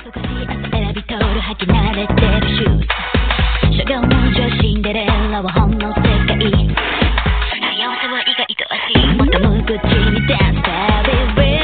少し朝選び取る履き慣れてるシューズしゃがむ女シンデレラはほんの世界幸せは意外と足元無口にダンスタービビ